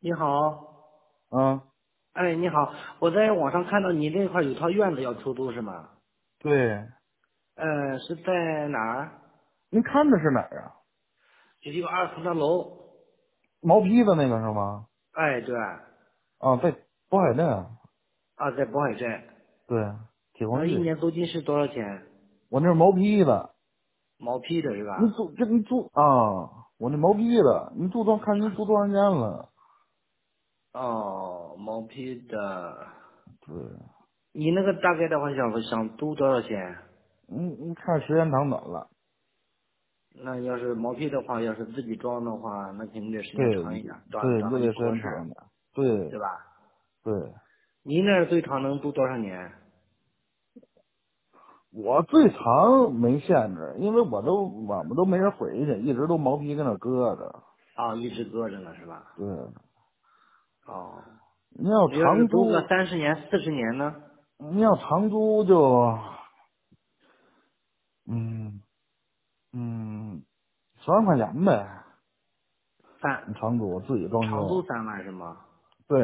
你好， 嗯， 哎，你好，我在网上看到你那块儿有套院子要出租是吗？ 对， 是在哪儿？ 您看的是哪儿啊？ 就是一个2层的楼。 毛坯子那个是吗？ 哎，对， 啊，在渤海镇。 啊，在渤海镇。 对，铁矿一区。 年租金是多少钱？ 我那是毛坯子。 毛坯的是吧？ 你租这你租啊？我那毛坯子，你租多看您租多长时间了？ 哦，毛坯的。 对， 你那个大概的话想租多少钱？ 你看时间长短了。 那要是毛坯的话，要是自己装的话，那肯定得时间对， 长一点， 对， 短的就你就得时不合适， 间长点。对对吧？ 对， 您那儿最长能租多少年？ 我最长没限制，因为我们都没人回去，一直都毛坯跟那搁着。 啊，一直搁着呢是吧？ 对， 哦。 你要要是租个长租， 30年、40年呢？ 你要长租就嗯。10万块钱呗。你三， 长租自己装修。 长租3万是吗？ 对，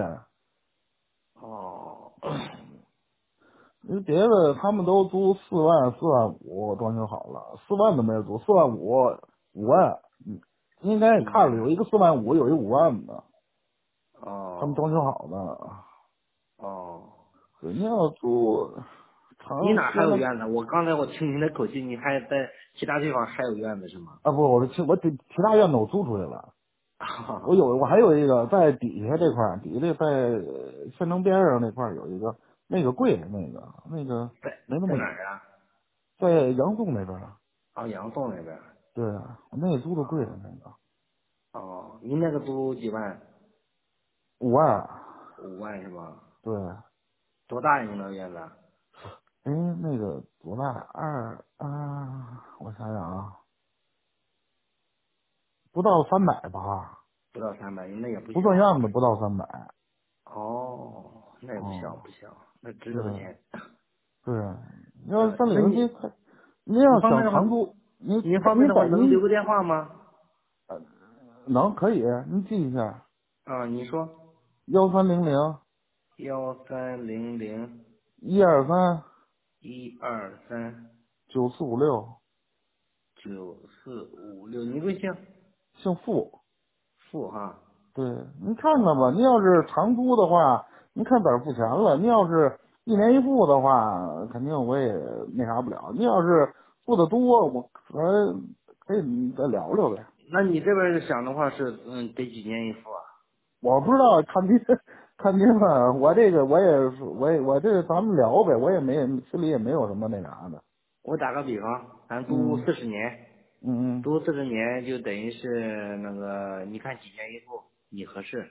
哦， 因为别的他们都租4万、4万5装修好了，4万都没人租，4万5、5万。应该也看了，有 5万。 一个4万5，有一个5万的，他们装哦修好的。 哦， 对，你要租你哪还长时间的有院子？我刚才听您的口气，你还在其他地方还有院子是吗？ 啊，不，我其他院子我租出去了。我还有一个在底下这块儿，底下这在县城边上那块儿有一个那个贵，那个没那么在哪儿啊？ 在杨宋那边儿。 啊，杨宋那边。 对，我那个租的贵的那个哦，您那个租几万？ 5万。 5万是吗？ 对， 多大呀？您那个院子？ 哎，那个多大？我想想啊，不到300吧， 不到300，那也不不算小。 院子不到300。 哦，那也不小哦， 不小，那值对这个钱。 对，你要是三那你零七，您要想方便的话， 长租，您您方便的话您在您能留个电话吗？ 能可以，您记一下啊，你说 1300 1300 123 123 9456， 9456，你贵姓？ 姓付。 付哈。 对，您看看吧。您要是长租的话，您看咋付钱了。您要是一年一付的话，肯定我也那啥不了。您要是付的多，咱可以再聊聊呗。 那你这边想的话是，得几年一付啊？ 我不知道，看您看您吧。我这个我这个咱们聊呗，我也没心里也没有什么那啥的。 我打个比方，咱租嗯 40年， 嗯嗯， 租40年就等于是那个，你看几年一付，你合适？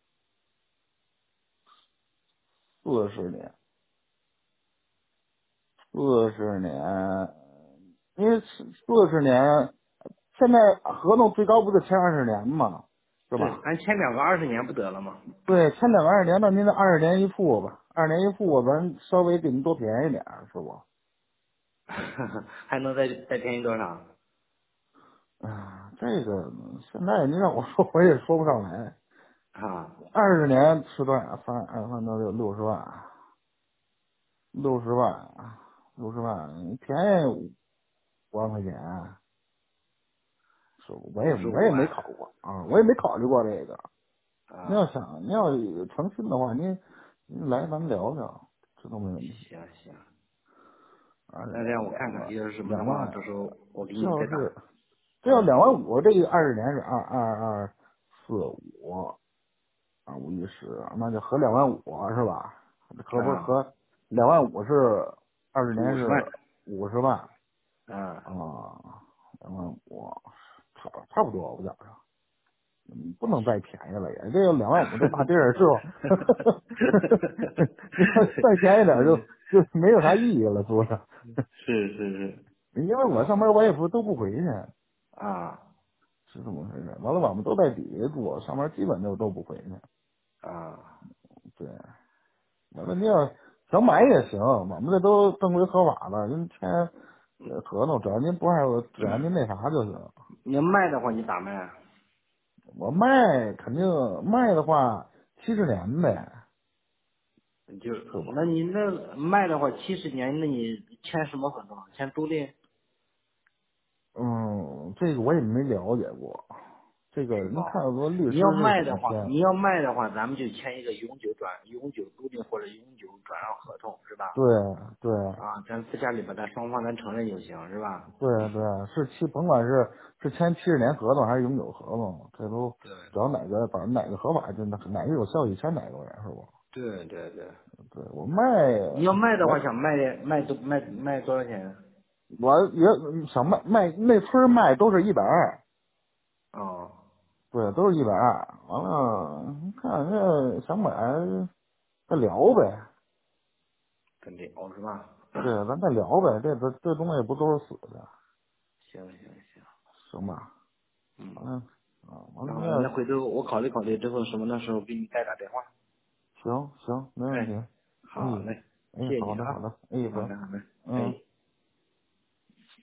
40年，40年，因为40年，现在合同最高不是签20年嘛，是对， 吧？ 咱签两个20年不得了吗？ 对，签两个20年，那您的20年一付吧，20年一付，咱稍微给您多便宜点儿，是不？ 还能再便宜多少？ 啊，这个现在您让我说，我也说不上来。 啊， 20年吃多少饭？反正就60万，60万，60万，便宜5万块钱，是不？我也五十五万我也没考过啊，我也没考虑过这个。 啊， 您要诚心的话，您来咱们聊聊，这都没问题。 行行， 啊， 那让我看看， 两万， 要是什么的话， 两万， 到时候我给你再打。 这要是这要啊， 2万5，这个20年是2245，2510，那就合2万5是吧？合不是啊， 合2万5是20年是 50万。 50万啊， 啊，2万5差不多，我觉着。不能再便宜了也，这个2万5这大地儿是吧？你要再便宜点就没有啥意义了，是不是？ 是是是。 因为我上班我也都不回去， 啊是这么回事。完了，我们都在底下住，上班基本就都不回去。 啊， 对，完了你要想买也行，我们这都正规合法的，您签合同，只要您不碍我，只要您那啥就行。 你要卖的话，你咋卖啊？ 我卖肯定卖的话70年呗， 就是吧？ 那你那卖的话70年，那你签什么合同？签租赁这个我也没了解过，这个是吧？ 您看很多律师你要是卖的话， 怎么签？ 你要卖的话，咱们就签一个永久租赁或者永久转让合同，是吧？ 对对啊，咱私下里把它双方咱承认就行，是吧？ 对对，甭管是签70年合同还是永久合同，这都对只要反正哪个合法，就哪个有效益签哪个呗，是吧？ 对对对。 对我卖， 你要卖的话， 我想卖多少钱？ 我也想卖那村儿卖都是120， 哦， 对，都是120。完了，看这想买再聊呗， 跟聊是吧？ 对，咱再聊呗，这东西不都是死的， 行行行， 行吧？ 嗯， 完了完了那好了，那那回头我考虑考虑之后，什么的时候给你再打电话。 行，没问题。 哎，好嘞，谢谢你啊。 好的，哎， 好拜， 的好的，哎。 嗯。